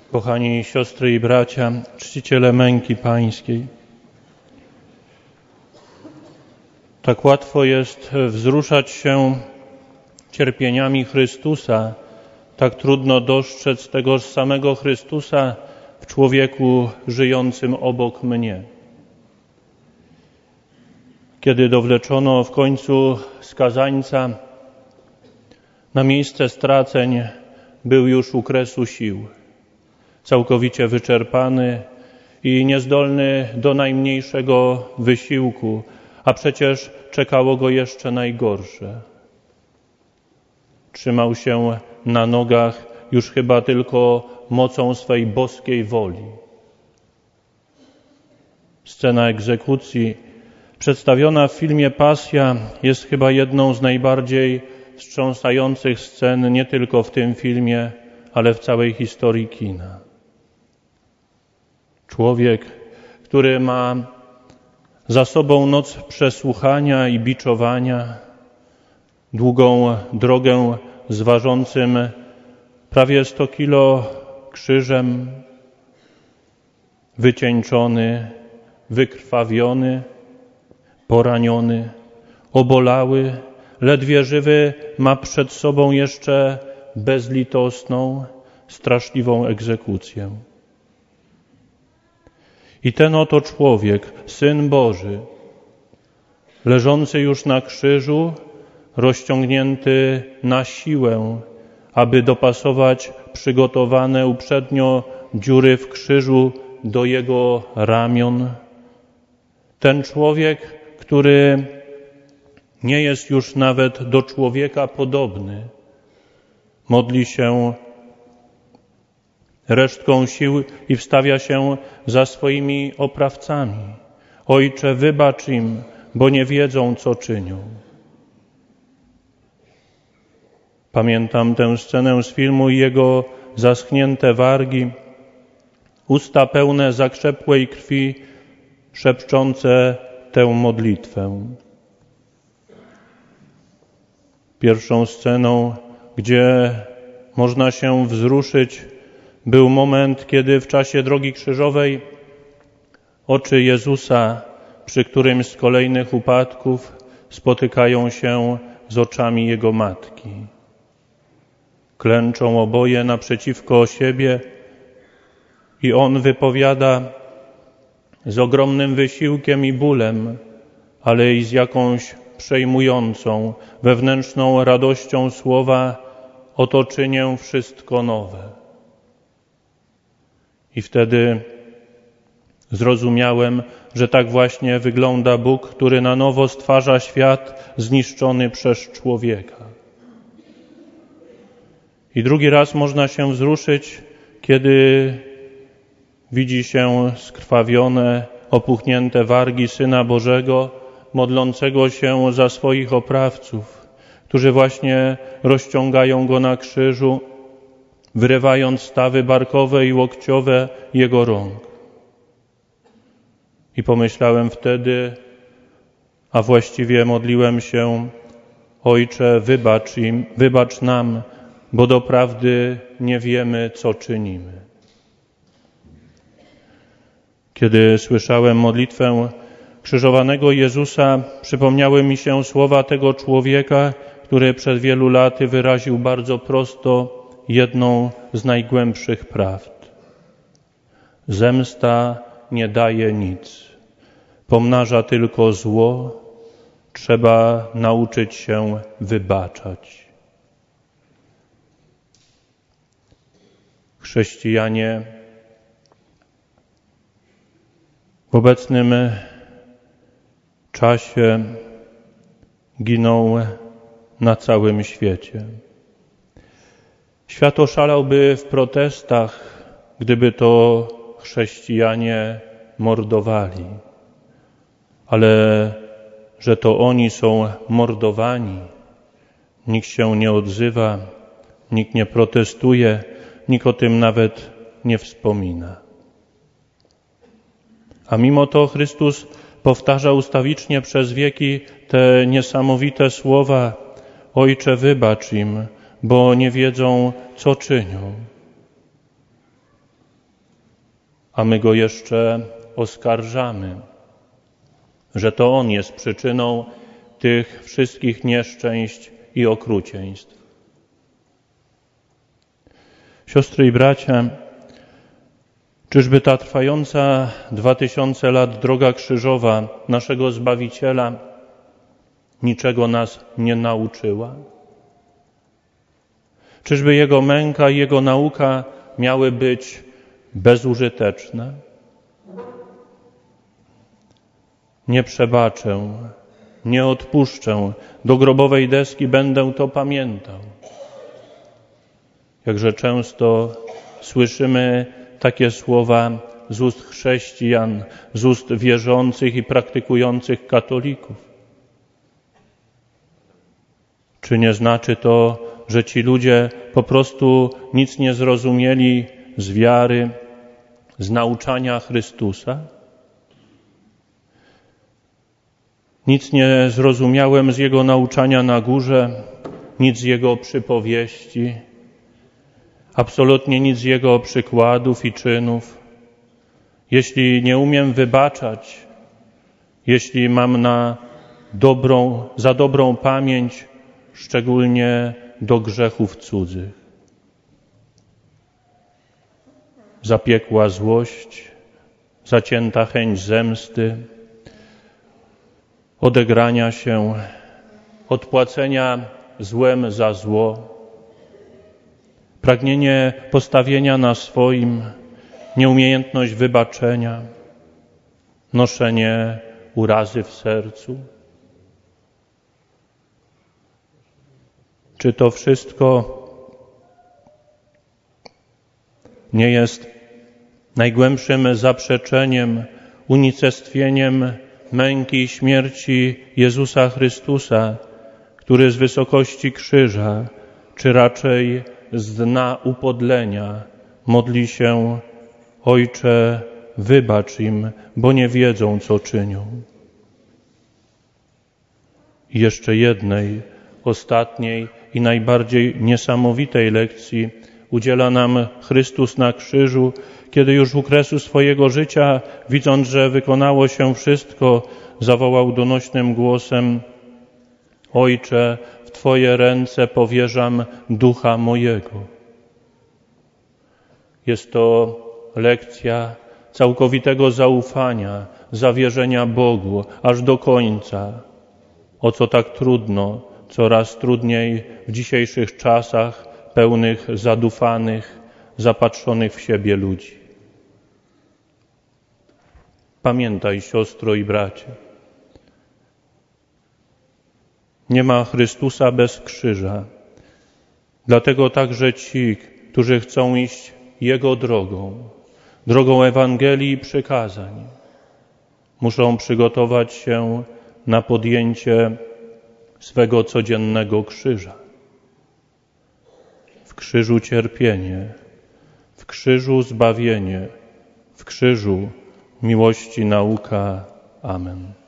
Kochani siostry i bracia, czciciele męki pańskiej. Tak łatwo jest wzruszać się cierpieniami Chrystusa, tak trudno dostrzec tego samego Chrystusa w człowieku żyjącym obok mnie. Kiedy dowleczono w końcu skazańca na miejsce straceń, był już u kresu sił, całkowicie wyczerpany i niezdolny do najmniejszego wysiłku, a przecież czekało go jeszcze najgorsze. Trzymał się na nogach już chyba tylko mocą swej boskiej woli. Scena egzekucji przedstawiona w filmie Pasja jest chyba jedną z najbardziej wstrząsających scen nie tylko w tym filmie, ale w całej historii kina. Człowiek, który ma za sobą noc przesłuchania i biczowania, długą drogę z ważącym prawie 100 kilo krzyżem, wycieńczony, wykrwawiony, poraniony, obolały, ledwie żywy, ma przed sobą jeszcze bezlitosną, straszliwą egzekucję. I ten oto człowiek, Syn Boży, leżący już na krzyżu, rozciągnięty na siłę, aby dopasować przygotowane uprzednio dziury w krzyżu do jego ramion. Ten człowiek, który nie jest już nawet do człowieka podobny, modli się resztką sił i wstawia się za swoimi oprawcami. Ojcze, wybacz im, bo nie wiedzą, co czynią. Pamiętam tę scenę z filmu i jego zaschnięte wargi, usta pełne zakrzepłej krwi, szepczące tę modlitwę. Pierwszą sceną, gdzie można się wzruszyć, był moment, kiedy w czasie drogi krzyżowej oczy Jezusa przy którymś z kolejnych upadków spotykają się z oczami Jego Matki. Klęczą oboje naprzeciwko siebie i On wypowiada z ogromnym wysiłkiem i bólem, ale i z jakąś przejmującą, wewnętrzną radością słowa: oto czynię wszystko nowe. I wtedy zrozumiałem, że tak właśnie wygląda Bóg, który na nowo stwarza świat zniszczony przez człowieka. I drugi raz można się wzruszyć, kiedy widzi się skrwawione, opuchnięte wargi Syna Bożego, modlącego się za swoich oprawców, którzy właśnie rozciągają Go na krzyżu, wyrywając stawy barkowe i łokciowe Jego rąk. I pomyślałem wtedy, a właściwie modliłem się: Ojcze, wybacz im, wybacz nam, bo doprawdy nie wiemy, co czynimy. Kiedy słyszałem modlitwę krzyżowanego Jezusa, przypomniały mi się słowa tego człowieka, który przed wielu laty wyraził bardzo prosto jedną z najgłębszych prawd. Zemsta nie daje nic, pomnaża tylko zło, trzeba nauczyć się wybaczać. Chrześcijanie w obecnym czasie giną na całym świecie. Świat oszalałby w protestach, gdyby to chrześcijanie mordowali. Ale że to oni są mordowani, nikt się nie odzywa, nikt nie protestuje, nikt o tym nawet nie wspomina. A mimo to Chrystus powtarza ustawicznie przez wieki te niesamowite słowa: Ojcze, wybacz im, bo nie wiedzą, co czynią. a my Go jeszcze oskarżamy, że to On jest przyczyną tych wszystkich nieszczęść i okrucieństw. Siostry i bracia, czyżby ta trwająca 2000 lat droga krzyżowa naszego Zbawiciela niczego nas nie nauczyła? Czyżby Jego męka i Jego nauka miały być bezużyteczne? Nie przebaczę, nie odpuszczę, do grobowej deski będę to pamiętał. Jakże często słyszymy takie słowa z ust chrześcijan, z ust wierzących i praktykujących katolików. Czy nie znaczy to, że ci ludzie po prostu nic nie zrozumieli z wiary, z nauczania Chrystusa? Nic nie zrozumiałem z Jego nauczania na górze, nic z Jego przypowieści, absolutnie nic z Jego przykładów i czynów. Jeśli nie umiem wybaczać, jeśli mam za dobrą pamięć, szczególnie do grzechów cudzych. Zapiekła złość, zacięta chęć zemsty, odegrania się, odpłacenia złem za zło, pragnienie postawienia na swoim, nieumiejętność wybaczenia, noszenie urazy w sercu. Czy to wszystko nie jest najgłębszym zaprzeczeniem, unicestwieniem męki i śmierci Jezusa Chrystusa, który z wysokości krzyża, czy raczej z dna upodlenia, modli się: Ojcze, wybacz im, bo nie wiedzą, co czynią. I jeszcze jednej, ostatniej i najbardziej niesamowitej lekcji udziela nam Chrystus na krzyżu, kiedy już u kresu swojego życia, widząc, że wykonało się wszystko, zawołał donośnym głosem: Ojcze, w Twoje ręce powierzam ducha mojego. Jest to lekcja całkowitego zaufania, zawierzenia Bogu aż do końca, o co tak trudno, coraz trudniej w dzisiejszych czasach pełnych zadufanych, zapatrzonych w siebie ludzi. Pamiętaj, siostro i bracie, nie ma Chrystusa bez krzyża. Dlatego także ci, którzy chcą iść Jego drogą Ewangelii i przykazań, muszą przygotować się na podjęcie swego codziennego krzyża. W krzyżu cierpienie, w krzyżu zbawienie, w krzyżu miłości nauka. Amen.